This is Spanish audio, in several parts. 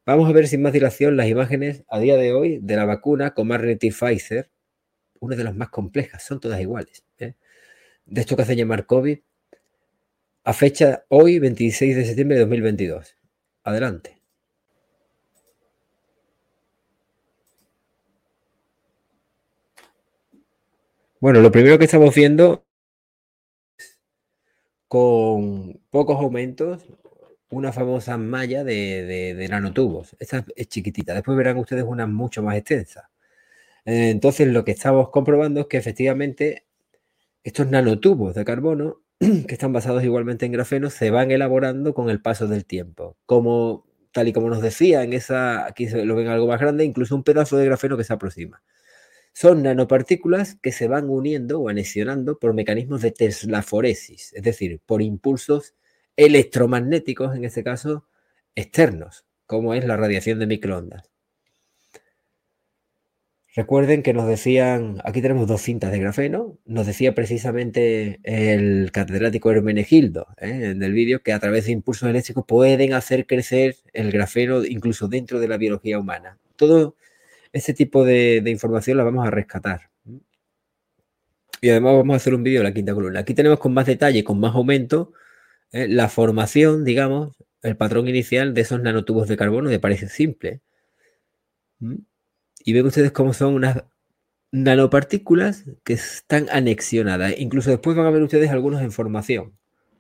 Vamos a ver sin más dilación las imágenes a día de hoy de la vacuna Comirnaty Pfizer, una de las más complejas, son todas iguales, ¿eh? De esto que hace llamar COVID, a fecha hoy, 26 de septiembre de 2022. Adelante. Bueno, lo primero que estamos viendo, con pocos aumentos, una famosa malla de nanotubos. Esta es chiquitita. Después verán ustedes una mucho más extensa. Entonces, lo que estamos comprobando es que efectivamente estos nanotubos de carbono, que están basados igualmente en grafeno, se van elaborando con el paso del tiempo. Como, tal y como nos decía, en esa, aquí se lo ven algo más grande, incluso un pedazo de grafeno que se aproxima. Son nanopartículas que se van uniendo o anexionando por mecanismos de teslaforesis, es decir, por impulsos electromagnéticos, en este caso, externos, como es la radiación de microondas. Recuerden que nos decían, aquí tenemos dos cintas de grafeno, nos decía precisamente el catedrático Hermenegildo, en el vídeo, que a través de impulsos eléctricos pueden hacer crecer el grafeno incluso dentro de la biología humana. Todo este tipo de información la vamos a rescatar. Y además vamos a hacer un vídeo de la quinta columna. Aquí tenemos con más detalle, con más aumento, la formación, digamos, el patrón inicial de esos nanotubos de carbono, que parece simple. Y ven ustedes cómo son unas nanopartículas que están anexionadas. Incluso después van a ver ustedes algunos en formación.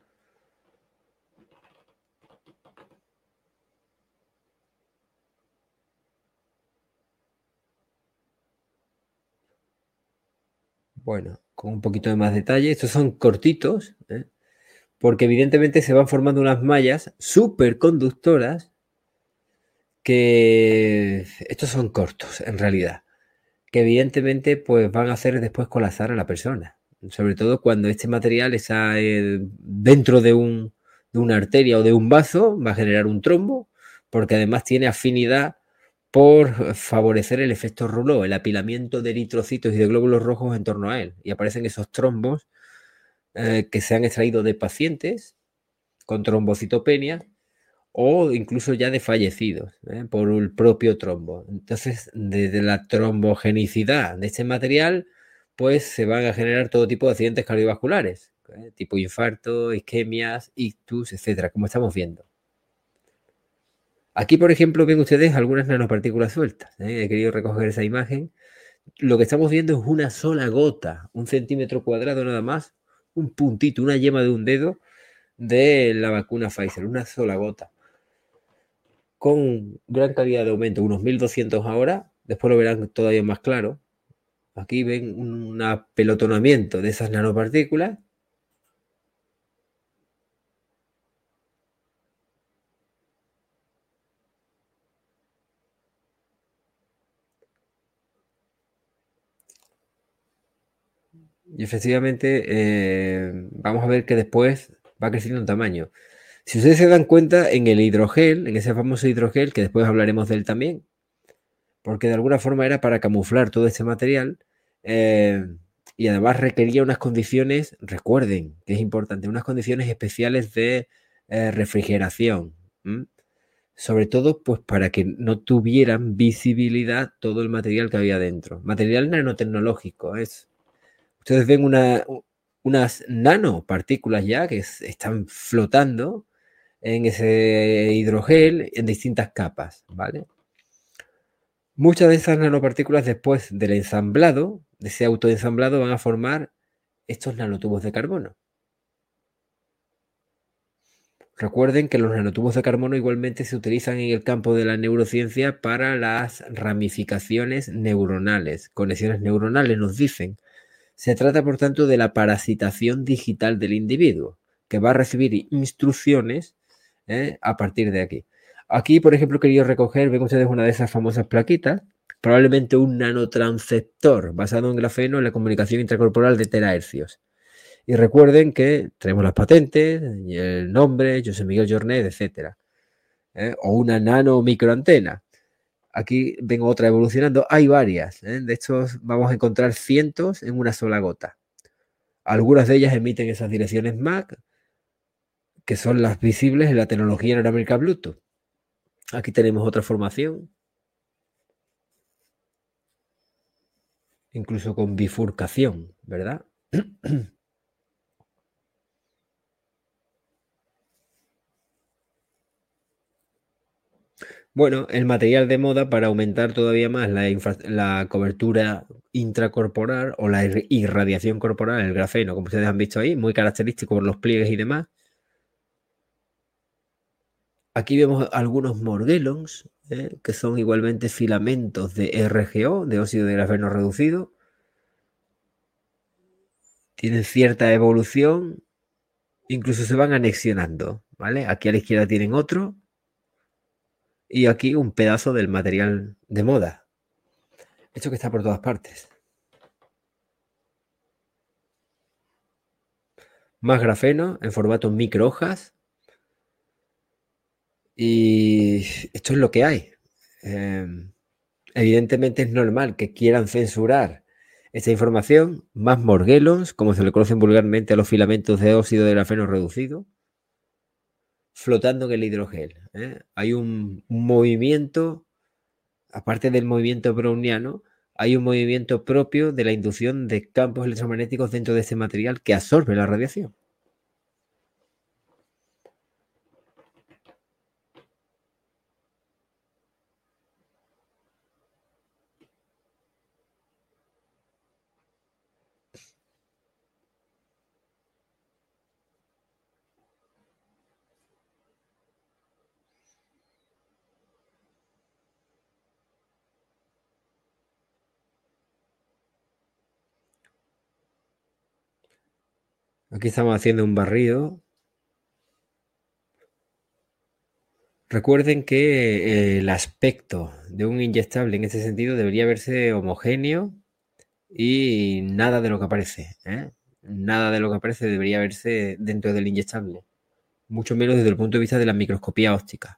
Bueno, con un poquito de más detalle. Estos son cortitos, porque evidentemente se van formando unas mallas superconductoras que estos son cortos en realidad, que evidentemente pues van a hacer después colapsar a la persona, sobre todo cuando este material está dentro de una arteria o de un vaso, va a generar un trombo, porque además tiene afinidad por favorecer el efecto Rouleau, el apilamiento de eritrocitos y de glóbulos rojos en torno a él, y aparecen esos trombos que se han extraído de pacientes con trombocitopenia o incluso ya de fallecidos por el propio trombo. Entonces, desde la trombogenicidad de este material, pues se van a generar todo tipo de accidentes cardiovasculares, tipo infarto, isquemias, ictus, etcétera, como estamos viendo. Aquí, por ejemplo, ven ustedes algunas nanopartículas sueltas. He querido recoger esa imagen. Lo que estamos viendo es una sola gota, 1 centímetro cuadrado nada más, un puntito, una yema de un dedo de la vacuna Pfizer, una sola gota, con gran calidad de aumento, unos 1200 ahora, después lo verán todavía más claro. Aquí ven un apelotonamiento de esas nanopartículas. Y efectivamente vamos a ver que después va creciendo en tamaño. Si ustedes se dan cuenta, en el hidrogel, en ese famoso hidrogel, que después hablaremos de él también, porque de alguna forma era para camuflar todo este material, y además requería unas condiciones, recuerden que es importante, unas condiciones especiales de refrigeración, sobre todo pues para que no tuvieran visibilidad todo el material que había dentro. Material nanotecnológico, ustedes ven unas nanopartículas ya que están flotando en ese hidrogel en distintas capas, ¿vale? Muchas de esas nanopartículas después del ensamblado, de ese autoensamblado, van a formar estos nanotubos de carbono. Recuerden que los nanotubos de carbono igualmente se utilizan en el campo de la neurociencia para las ramificaciones neuronales, conexiones neuronales nos dicen. Se trata, por tanto, de la parasitación digital del individuo, que va a recibir instrucciones a partir de aquí. Aquí, por ejemplo, he querido recoger, ven ustedes una de esas famosas plaquitas, probablemente un nanotransceptor basado en grafeno en la comunicación intracorporal de terahercios. Y recuerden que tenemos las patentes, el nombre, José Miguel Jornet, etcétera. O una nano microantena. Aquí ven otra evolucionando. Hay varias. De estos vamos a encontrar cientos en una sola gota. Algunas de ellas emiten esas direcciones MAC, que son las visibles en la tecnología inalámbrica Bluetooth. Aquí tenemos otra formación, incluso con bifurcación, ¿verdad? Bueno, el material de moda para aumentar todavía más la cobertura intracorporal o la irradiación corporal, el grafeno, como ustedes han visto ahí, muy característico por los pliegues y demás. Aquí vemos algunos morguelons, que son igualmente filamentos de RGO, de óxido de grafeno reducido. Tienen cierta evolución, incluso se van anexionando, ¿vale? Aquí a la izquierda tienen otro y aquí un pedazo del material de moda. Esto que está por todas partes. Más grafeno en formato microhojas. Y esto es lo que hay. Evidentemente es normal que quieran censurar esta información, más morguelons, como se le conocen vulgarmente a los filamentos de óxido de grafeno reducido, flotando en el hidrogel. Hay un movimiento, aparte del movimiento browniano, hay un movimiento propio de la inducción de campos electromagnéticos dentro de este material que absorbe la radiación. Aquí estamos haciendo un barrido. Recuerden que el aspecto de un inyectable en ese sentido debería verse homogéneo y nada de lo que aparece. Nada de lo que aparece debería verse dentro del inyectable. Mucho menos desde el punto de vista de la microscopía óptica.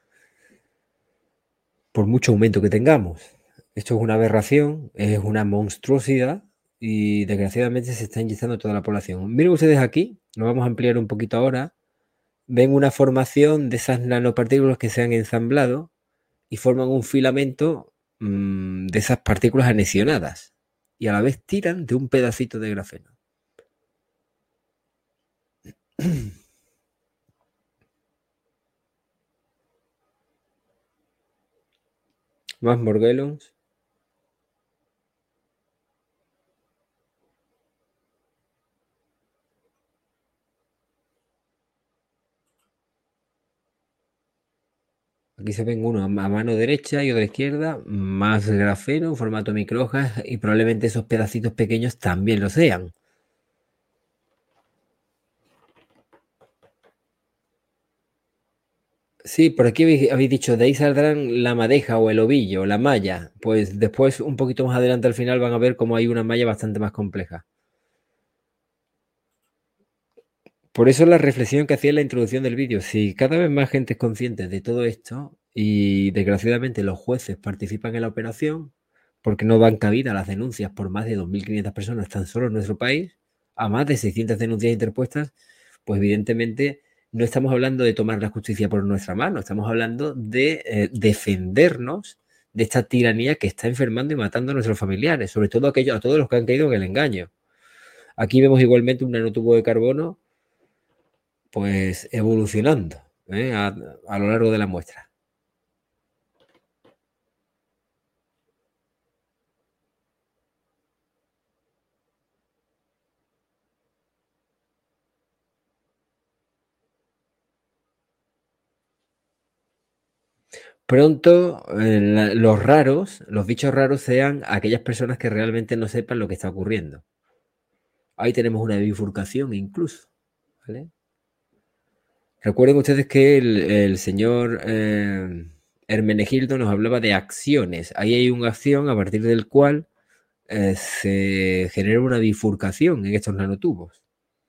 Por mucho aumento que tengamos. Esto es una aberración, es una monstruosidad y desgraciadamente se está inyectando toda la población. Miren ustedes aquí, lo vamos a ampliar un poquito ahora. Ven una formación de esas nanopartículas que se han ensamblado y forman un filamento de esas partículas anexionadas y a la vez tiran de un pedacito de grafeno. Más morguelons. Aquí se ven uno a mano derecha y otro a la izquierda, más grafeno en formato microhojas y probablemente esos pedacitos pequeños también lo sean. Sí, por aquí habéis dicho, de ahí saldrán la madeja o el ovillo, la malla. Pues después, un poquito más adelante al final, van a ver cómo hay una malla bastante más compleja. Por eso la reflexión que hacía en la introducción del vídeo, si cada vez más gente es consciente de todo esto y desgraciadamente los jueces participan en la operación porque no dan cabida a las denuncias por más de 2.500 personas tan solo en nuestro país, a más de 600 denuncias interpuestas, pues evidentemente no estamos hablando de tomar la justicia por nuestra mano, estamos hablando de defendernos de esta tiranía que está enfermando y matando a nuestros familiares, sobre todo a todos los que han caído en el engaño. Aquí vemos igualmente un nanotubo de carbono pues evolucionando a lo largo de la muestra. Pronto los bichos raros sean aquellas personas que realmente no sepan lo que está ocurriendo. Ahí tenemos una bifurcación incluso, ¿vale? Recuerden ustedes que el señor Hermenegildo nos hablaba de acciones. Ahí hay una acción a partir del cual se genera una bifurcación en estos nanotubos.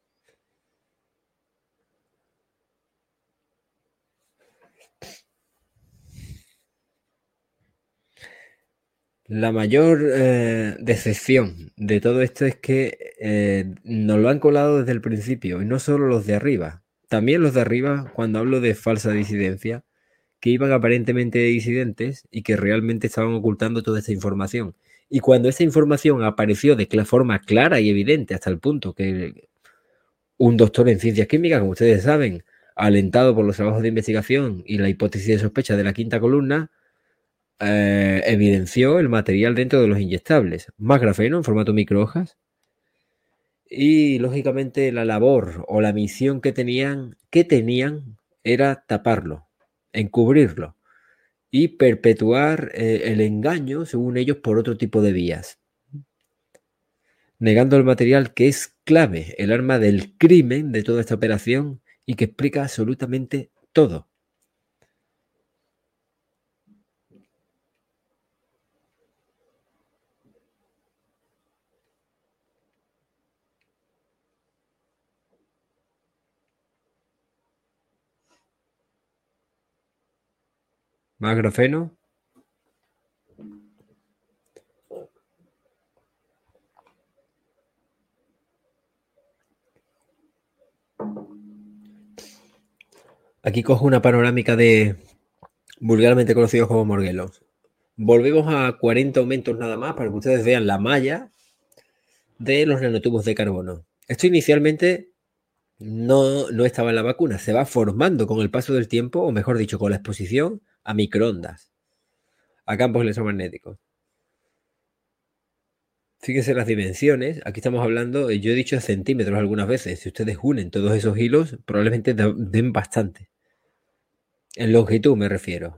La mayor decepción de todo esto es que nos lo han colado desde el principio, y no solo los de arriba, también los de arriba, cuando hablo de falsa disidencia, que iban aparentemente disidentes y que realmente estaban ocultando toda esta información. Y cuando esa información apareció de forma clara y evidente, hasta el punto que un doctor en ciencias químicas, como ustedes saben, alentado por los trabajos de investigación y la hipótesis de sospecha de la quinta columna, evidenció el material dentro de los inyectables. Más grafeno en formato microhojas. Y lógicamente la labor o la misión que tenían era taparlo, encubrirlo y perpetuar el engaño, según ellos, por otro tipo de vías, negando el material que es clave, el arma del crimen de toda esta operación y que explica absolutamente todo. Más grafeno. Aquí cojo una panorámica de vulgarmente conocidos como morguelos. Volvemos a 40 aumentos nada más para que ustedes vean la malla de los nanotubos de carbono. Esto inicialmente no estaba en la vacuna, se va formando con el paso del tiempo, o mejor dicho, con la exposición a microondas, a campos electromagnéticos. Fíjense las dimensiones, aquí estamos hablando, yo he dicho centímetros algunas veces, si ustedes unen todos esos hilos, probablemente den bastante. En longitud me refiero.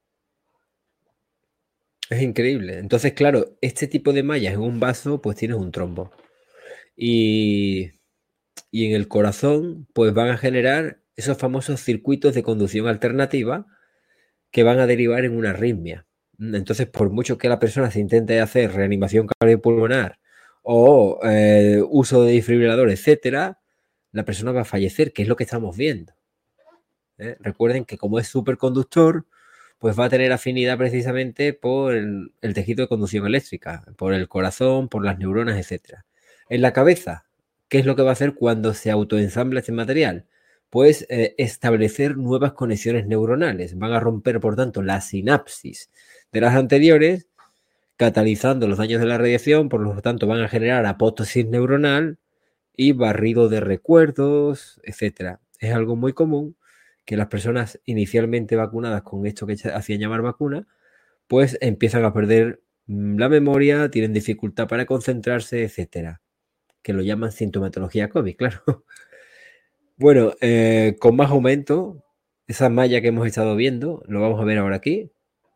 Es increíble. Entonces, claro, este tipo de mallas en un vaso, pues tienes un trombo. Y en el corazón, pues van a generar esos famosos circuitos de conducción alternativa que van a derivar en una arritmia. Entonces, por mucho que la persona se intente hacer reanimación cardiopulmonar o uso de desfibrilador, etcétera, la persona va a fallecer, que es lo que estamos viendo. Recuerden que como es superconductor, pues va a tener afinidad precisamente por el tejido de conducción eléctrica, por el corazón, por las neuronas, etcétera. En la cabeza, ¿qué es lo que va a hacer cuando se autoensambla este material? Pues establecer nuevas conexiones neuronales. Van a romper, por tanto, la sinapsis de las anteriores, catalizando los daños de la radiación, por lo tanto van a generar apótosis neuronal y barrido de recuerdos, etcétera. Es algo muy común que las personas inicialmente vacunadas con esto que se hacían llamar vacuna, pues empiezan a perder la memoria, tienen dificultad para concentrarse, etcétera. Que lo llaman sintomatología COVID, claro. Bueno, con más aumento, esa malla que hemos estado viendo, lo vamos a ver ahora aquí.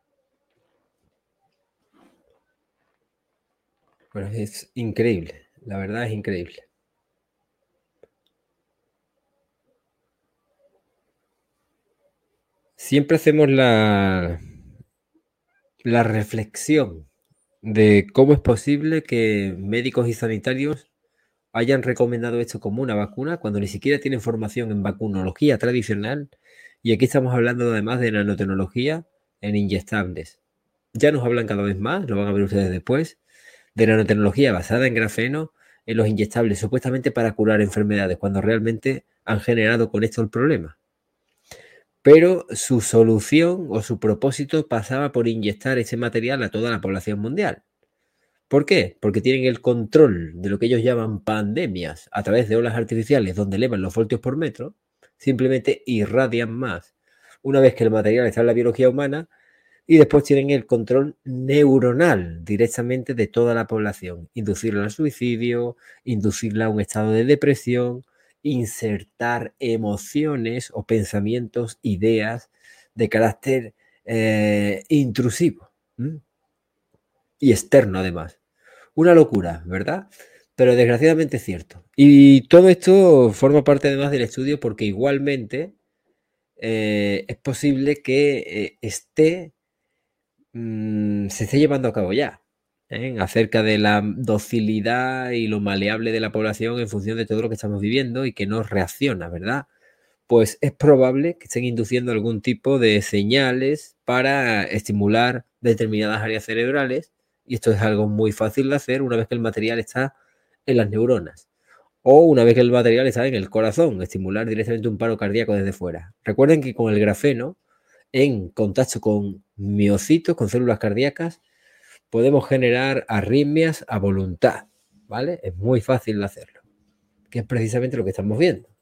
Bueno, es increíble, la verdad es increíble. Siempre hacemos la reflexión de cómo es posible que médicos y sanitarios hayan recomendado esto como una vacuna cuando ni siquiera tienen formación en vacunología tradicional, y aquí estamos hablando además de nanotecnología en inyectables. Ya nos hablan cada vez más, lo van a ver ustedes después, de nanotecnología basada en grafeno en los inyectables, supuestamente para curar enfermedades, cuando realmente han generado con esto el problema. Pero su solución o su propósito pasaba por inyectar ese material a toda la población mundial. ¿Por qué? Porque tienen el control de lo que ellos llaman pandemias a través de olas artificiales donde elevan los voltios por metro, simplemente irradian más una vez que el material está en la biología humana, y después tienen el control neuronal directamente de toda la población, inducirla al suicidio, inducirla a un estado de depresión, insertar emociones o pensamientos, ideas de carácter intrusivo y externo además. Una locura, ¿verdad? Pero desgraciadamente es cierto. Y todo esto forma parte además del estudio porque igualmente es posible que se esté llevando a cabo ya, acerca de la docilidad y lo maleable de la población en función de todo lo que estamos viviendo y que no reacciona, ¿verdad? Pues es probable que estén induciendo algún tipo de señales para estimular determinadas áreas cerebrales, y esto es algo muy fácil de hacer una vez que el material está en las neuronas o una vez que el material está en el corazón, estimular directamente un paro cardíaco desde fuera. Recuerden que con el grafeno en contacto con miocitos, con células cardíacas, podemos generar arritmias a voluntad, ¿vale? Es muy fácil hacerlo, que es precisamente lo que estamos viendo.